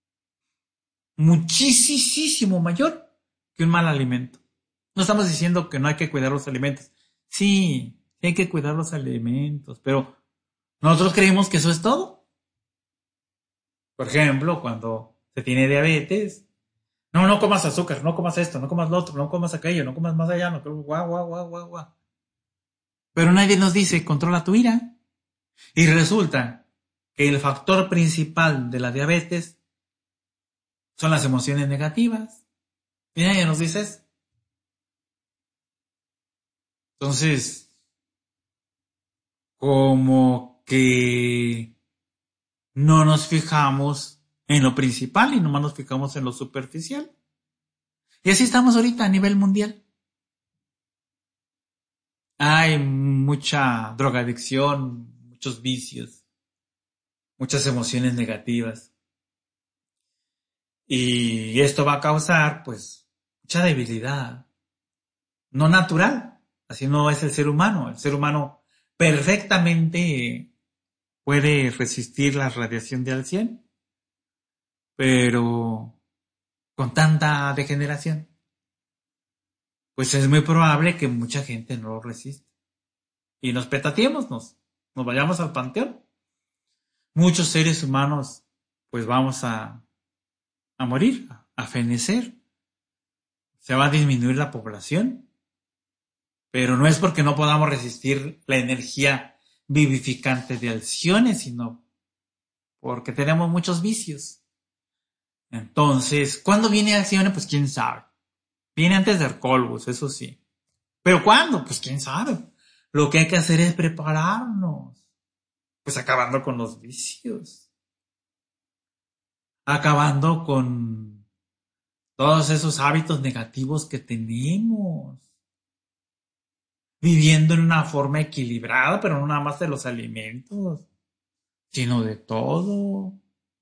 muchísimo mayor que un mal alimento. No estamos diciendo que no hay que cuidar los alimentos. Sí, hay que cuidar los alimentos, pero nosotros creemos que eso es todo. Por ejemplo, cuando se tiene diabetes, no comas azúcar, no comas esto, no comas lo otro, no comas aquello, no comas más allá, no comas guau. Pero nadie nos dice, controla tu ira. Y resulta que el factor principal de la diabetes son las emociones negativas. Y nadie nos dice eso. Entonces, como que no nos fijamos en lo principal y nomás nos fijamos en lo superficial. Y así estamos ahorita a nivel mundial. Hay mucha drogadicción, muchos vicios, muchas emociones negativas. Y esto va a causar, pues, mucha debilidad. No natural. Así no es el ser humano. El ser humano perfectamente puede resistir la radiación de al 100, pero con tanta degeneración, pues es muy probable que mucha gente no lo resista. Y nos petateemos, nos vayamos al panteón. Muchos seres humanos, pues vamos a morir, a fenecer. Se va a disminuir la población, pero no es porque no podamos resistir la energía vivificante de Alcione, sino porque tenemos muchos vicios. Entonces, ¿cuándo viene Alcione? Pues quién sabe. Viene antes de Arcolbus, eso sí. ¿Pero cuándo? Pues quién sabe. Lo que hay que hacer es prepararnos. Pues acabando con los vicios. Acabando con todos esos hábitos negativos que tenemos. Viviendo en una forma equilibrada, pero no nada más de los alimentos, sino de todo.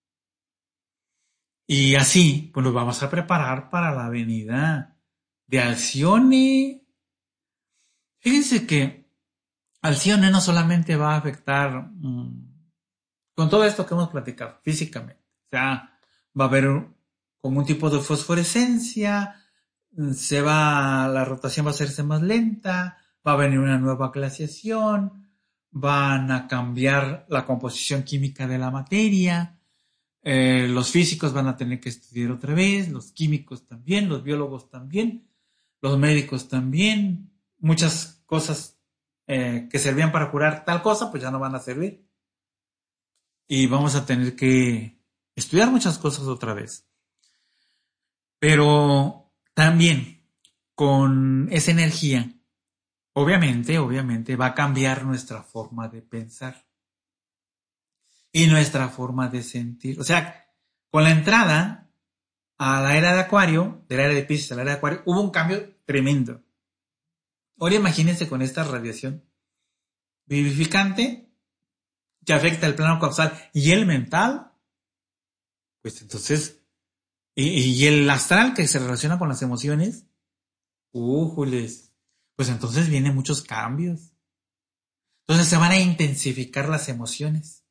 Y así, pues nos vamos a preparar para la venida de Alcione. Fíjense que Alcione no solamente va a afectar con todo esto que hemos platicado físicamente. O sea, va a haber como un tipo de fosforescencia, la rotación va a hacerse más lenta, va a venir una nueva glaciación, van a cambiar la composición química de la materia, los físicos van a tener que estudiar otra vez, los químicos también, los biólogos también, los médicos también, muchas cosas que servían para curar tal cosa, pues ya no van a servir. Y vamos a tener que estudiar muchas cosas otra vez. Pero también con esa energía, obviamente va a cambiar nuestra forma de pensar y nuestra forma de sentir. O sea, con la entrada a la era de Acuario, de la era de Piscis a la era de Acuario, hubo un cambio tremendo. Ahora imagínense con esta radiación vivificante que afecta el plano causal y el mental, pues entonces, y el astral que se relaciona con las emociones, újules, pues entonces vienen muchos cambios. Entonces se van a intensificar las emociones.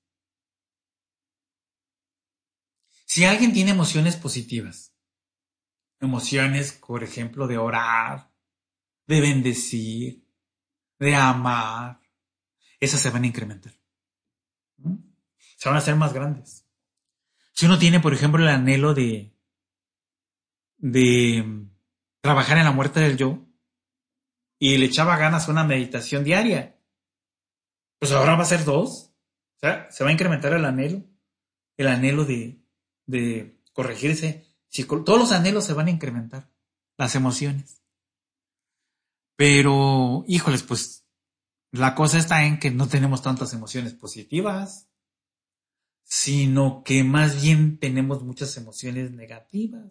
Si alguien tiene emociones positivas, emociones, por ejemplo, de orar, de bendecir, de amar, esas se van a incrementar. Se van a hacer más grandes. Si uno tiene, por ejemplo, el anhelo de trabajar en la muerte del yo y le echaba ganas a una meditación diaria, pues ahora va a ser 2. O sea, se va a incrementar el anhelo de corregirse. Todos los anhelos se van a incrementar, las emociones. Pero, híjoles, pues la cosa está en que no tenemos tantas emociones positivas, sino que más bien tenemos muchas emociones negativas.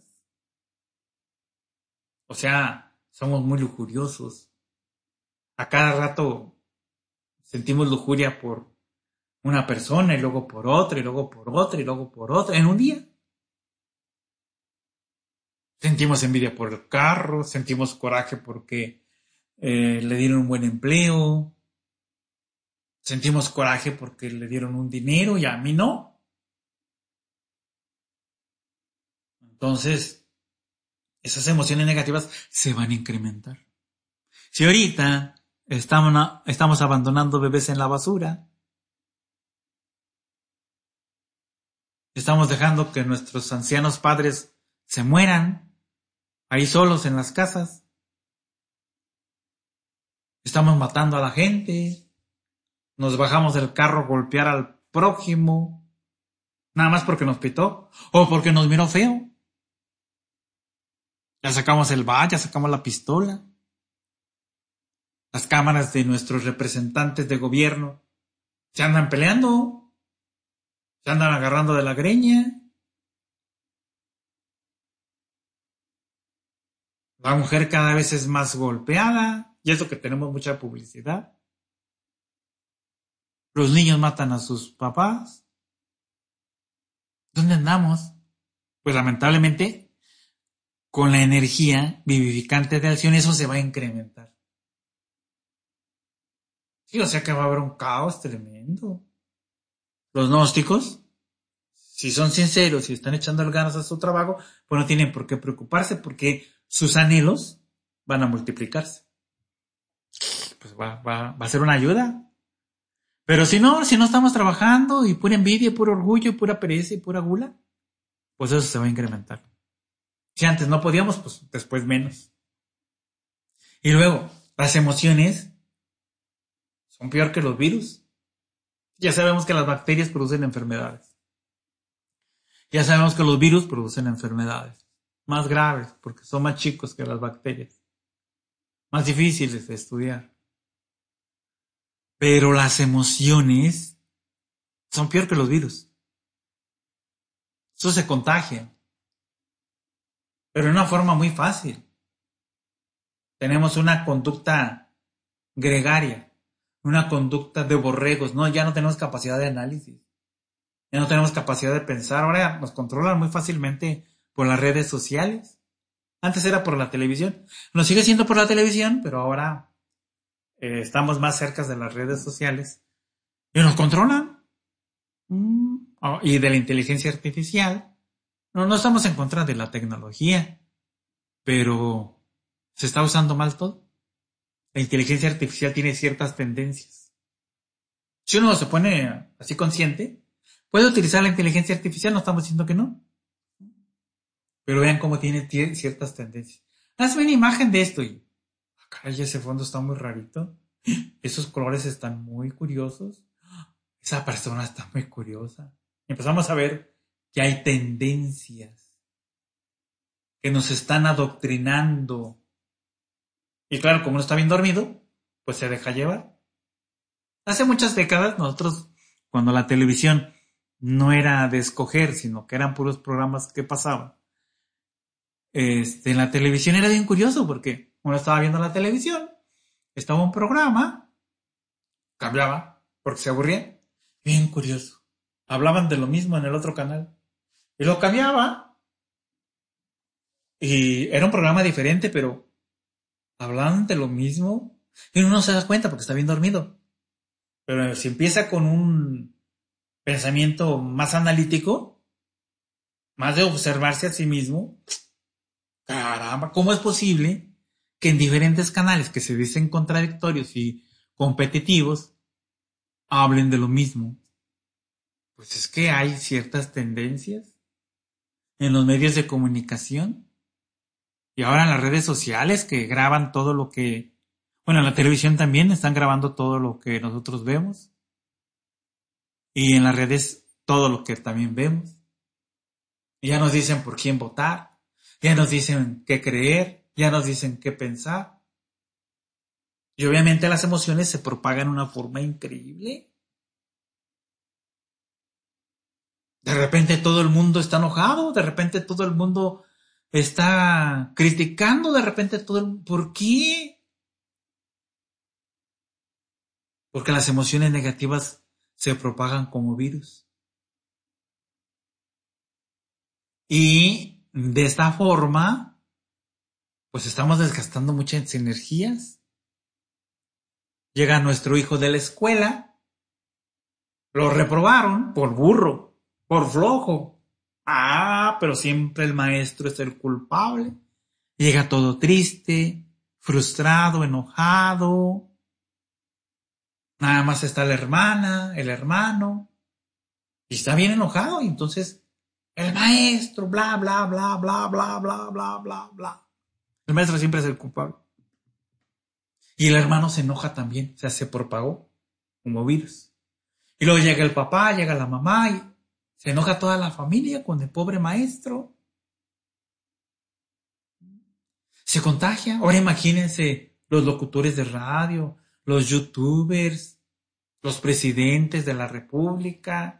O sea, somos muy lujuriosos. A cada rato sentimos lujuria por una persona y luego por otra y luego por otra y luego por otra en un día. Sentimos envidia por el carro, sentimos coraje porque le dieron un buen empleo, sentimos coraje porque le dieron un dinero y a mí no. Entonces, esas emociones negativas se van a incrementar. Si ahorita estamos abandonando bebés en la basura, estamos dejando que nuestros ancianos padres se mueran ahí solos en las casas, estamos matando a la gente, nos bajamos del carro a golpear al prójimo, nada más porque nos pitó o porque nos miró feo. Ya sacamos el bat, ya sacamos la pistola. Las cámaras de nuestros representantes de gobierno se andan peleando, se andan agarrando de la greña. La mujer cada vez es más golpeada, y eso que tenemos mucha publicidad. Los niños matan a sus papás. ¿Dónde andamos? Pues lamentablemente, con la energía vivificante de acción, eso se va a incrementar. Sí, o sea que va a haber un caos tremendo. Los gnósticos, si son sinceros y están echando ganas a su trabajo, pues no tienen por qué preocuparse porque sus anhelos van a multiplicarse. Pues va a ser una ayuda. Pero si no estamos trabajando y pura envidia, puro orgullo, pura pereza y pura gula, pues eso se va a incrementar. Si antes no podíamos, pues después menos. Y luego, las emociones son peor que los virus. Ya sabemos que las bacterias producen enfermedades. Ya sabemos que los virus producen enfermedades más graves porque son más chicos que las bacterias, más difíciles de estudiar. Pero las emociones son peor que los virus. Eso se contagia, pero de una forma muy fácil. Tenemos una conducta gregaria, una conducta de borregos. No, ya no tenemos capacidad de análisis. Ya no tenemos capacidad de pensar. Ahora nos controlan muy fácilmente por las redes sociales. Antes era por la televisión. Nos sigue siendo por la televisión, pero ahora estamos más cerca de las redes sociales. Y nos controlan. Y de la inteligencia artificial. No estamos en contra de la tecnología, pero se está usando mal todo. La inteligencia artificial tiene ciertas tendencias. Si uno se pone así consciente, puede utilizar la inteligencia artificial, no estamos diciendo que no. Pero vean cómo tiene ciertas tendencias. Hazme una imagen de esto y caray, ese fondo está muy rarito. Esos colores están muy curiosos. Esa persona está muy curiosa. Y empezamos a ver que hay tendencias que nos están adoctrinando. Y claro, como uno está bien dormido, pues se deja llevar. Hace muchas décadas, nosotros, cuando la televisión no era de escoger, sino que eran puros programas que pasaban, en la televisión era bien curioso porque uno estaba viendo la televisión, estaba un programa cambiaba porque se aburría. Bien curioso. Hablaban de lo mismo en el otro canal. Y lo cambiaba. Y era un programa diferente, pero hablaban de lo mismo. Y uno no se da cuenta porque está bien dormido. Pero si empieza con un pensamiento más analítico, más de observarse a sí mismo, caramba, ¿cómo es posible que en diferentes canales que se dicen contradictorios y competitivos hablen de lo mismo? Pues es que hay ciertas tendencias en los medios de comunicación y ahora en las redes sociales que graban todo lo que, bueno, en la televisión también están grabando todo lo que nosotros vemos y en las redes todo lo que también vemos. Y ya nos dicen por quién votar, ya nos dicen qué creer, ya nos dicen qué pensar. Y obviamente las emociones se propagan de una forma increíble. De repente todo el mundo está enojado, de repente todo el mundo está criticando, de repente todo el... ¿Por qué? Porque las emociones negativas se propagan como virus. Y de esta forma, pues estamos desgastando muchas energías. Llega nuestro hijo de la escuela, lo reprobaron por burro, por flojo. Ah, pero siempre el maestro es el culpable. Llega todo triste, frustrado, enojado. Nada más está la hermana, el hermano. Y está bien enojado. Y entonces, el maestro, bla, bla, bla, bla, bla, bla, bla, bla, bla. El maestro siempre es el culpable. Y el hermano se enoja también. O sea, se propagó como virus. Y luego llega el papá, llega la mamá y se enoja toda la familia con el pobre maestro. Se contagia. Ahora imagínense los locutores de radio, los youtubers, los presidentes de la república.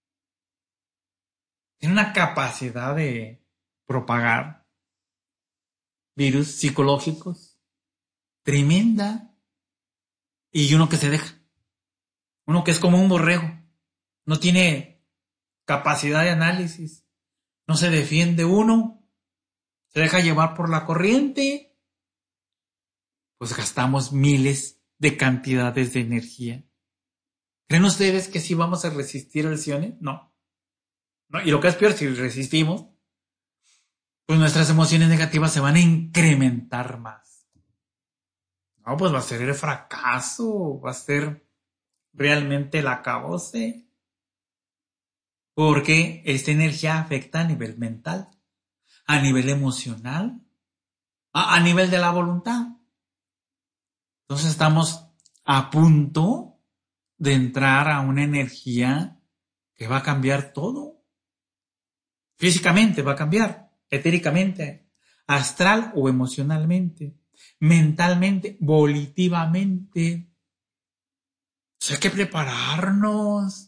Tienen una capacidad de propagar virus psicológicos tremenda. Y uno que se deja. Uno que es como un borrego. No tiene capacidad de análisis. No se defiende uno. Se deja llevar por la corriente. Pues gastamos miles de cantidades de energía. ¿Creen ustedes que sí vamos a resistir el Cione? No. No. Y lo que es peor, si resistimos, pues nuestras emociones negativas se van a incrementar más. No, pues va a ser el fracaso, va a ser realmente el acabose. Porque esta energía afecta a nivel mental, a nivel emocional, a nivel de la voluntad. Entonces estamos a punto de entrar a una energía que va a cambiar todo. Físicamente va a cambiar, etéricamente, astral o emocionalmente, mentalmente, volitivamente. O sea, hay que prepararnos.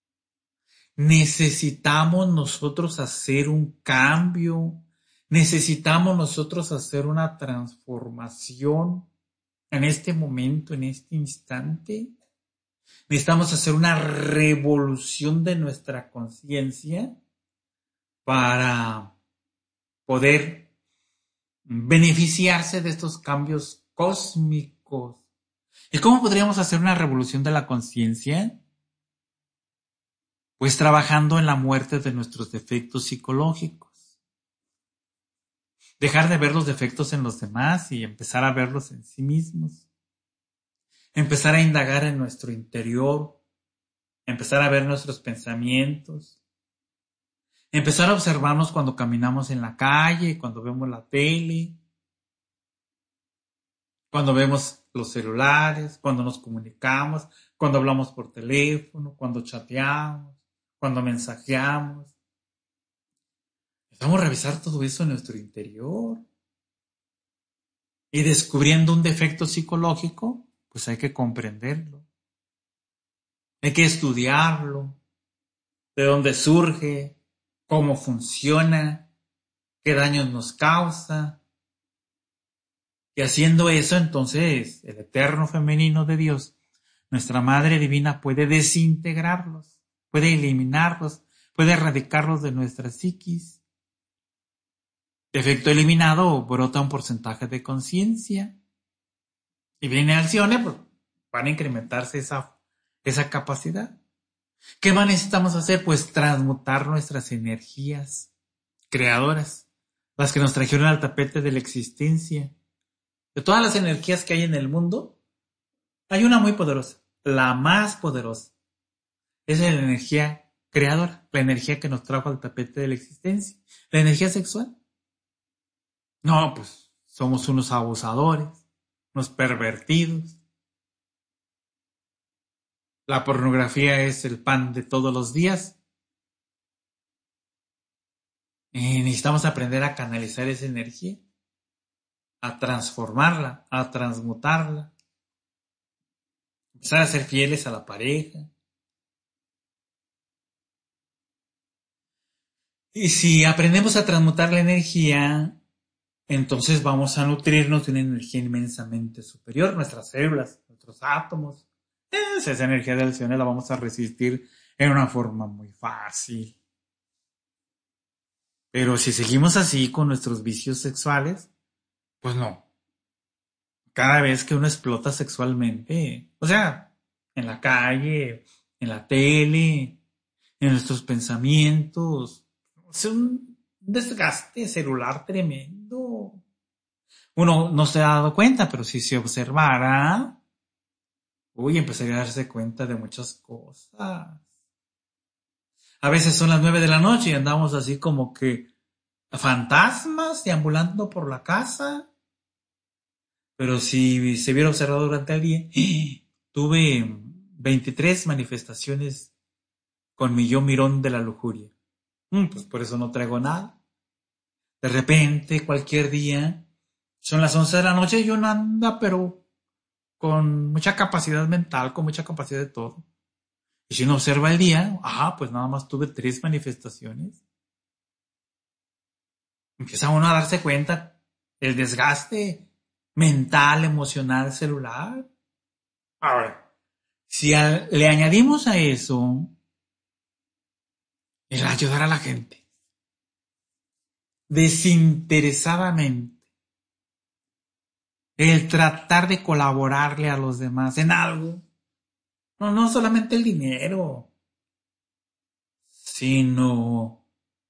Necesitamos nosotros hacer un cambio. Necesitamos nosotros hacer una transformación en este momento, en este instante. Necesitamos hacer una revolución de nuestra conciencia para poder beneficiarse de estos cambios cósmicos. ¿Y cómo podríamos hacer una revolución de la conciencia? Pues trabajando en la muerte de nuestros defectos psicológicos. Dejar de ver los defectos en los demás y empezar a verlos en sí mismos. Empezar a indagar en nuestro interior. Empezar a ver nuestros pensamientos. Empezar a observarnos cuando caminamos en la calle, cuando vemos la tele, cuando vemos los celulares, cuando nos comunicamos, cuando hablamos por teléfono, cuando chateamos, cuando mensajeamos. Vamos a revisar todo eso en nuestro interior. Y descubriendo un defecto psicológico, pues hay que comprenderlo. Hay que estudiarlo, de dónde surge, cómo funciona, qué daños nos causa. Y haciendo eso, entonces, el eterno femenino de Dios nuestra Madre Divina puede desintegrarlos, puede eliminarlos, puede erradicarlos de nuestra psiquis. De efecto eliminado, brota un porcentaje de conciencia. Y viene acciones, pues van a incrementarse esa capacidad. ¿Qué más necesitamos hacer? Pues transmutar nuestras energías creadoras, las que nos trajeron al tapete de la existencia. De todas las energías que hay en el mundo, hay una muy poderosa, la más poderosa. Esa es la energía creadora, la energía que nos trajo al tapete de la existencia, la energía sexual. No, pues somos unos abusadores, unos pervertidos. La pornografía es el pan de todos los días. Necesitamos aprender a canalizar esa energía, a transformarla, a transmutarla, empezar a ser fieles a la pareja. Y si aprendemos a transmutar la energía, entonces vamos a nutrirnos de una energía inmensamente superior, nuestras células, nuestros átomos. Esa energía del cielo la vamos a resistir en una forma muy fácil. Pero si seguimos así con nuestros vicios sexuales, pues no. Cada vez que uno explota sexualmente, o sea, en la calle, en la tele, en nuestros pensamientos, es un desgaste celular tremendo. Uno no se ha dado cuenta, pero si se observara, empezaría a darse cuenta de muchas cosas. A veces son las 9 de la noche y andamos así como que fantasmas deambulando por la casa. Pero si se hubiera observado durante el día, tuve 23 manifestaciones con mi yo mirón de la lujuria. Pues por eso no traigo nada. De repente, cualquier día, son las 11 de la noche y uno anda, pero con mucha capacidad mental, con mucha capacidad de todo. Y si uno observa el día, pues nada más tuve 3 manifestaciones. Empieza uno a darse cuenta el desgaste mental, emocional, celular. Ahora, si le añadimos a eso el ayudar a la gente desinteresadamente, el tratar de colaborarle a los demás en algo, no solamente el dinero, sino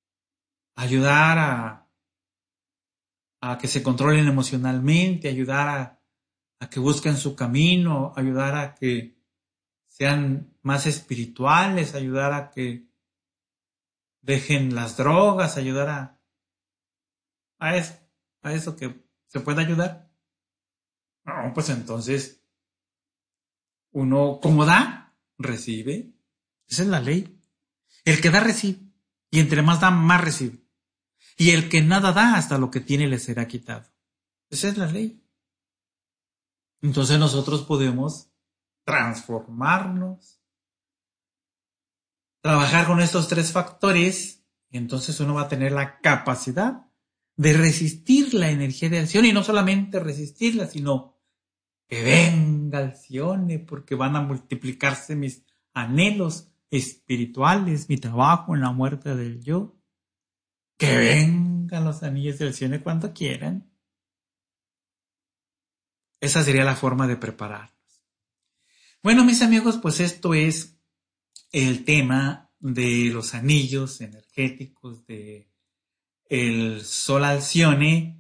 ayudar a que se controlen emocionalmente, ayudar a que busquen su camino, ayudar a que sean más espirituales, ayudar a que dejen las drogas, ayudar a eso que se pueda ayudar. No, pues entonces uno, como da, recibe. Esa es la ley. El que da, recibe. Y entre más da, más recibe. Y el que nada da, hasta lo que tiene le será quitado. Esa es la ley. Entonces nosotros podemos transformarnos, trabajar con estos 3 factores, y entonces uno va a tener la capacidad de resistir la energía de acción, y no solamente resistirla, sino que venga acciones, porque van a multiplicarse mis anhelos espirituales, mi trabajo en la muerte del yo. Que vengan los anillos del cielo cuando quieran. Esa sería la forma de prepararnos. Bueno, mis amigos, pues esto es el tema de los anillos energéticos de el Sol Alcione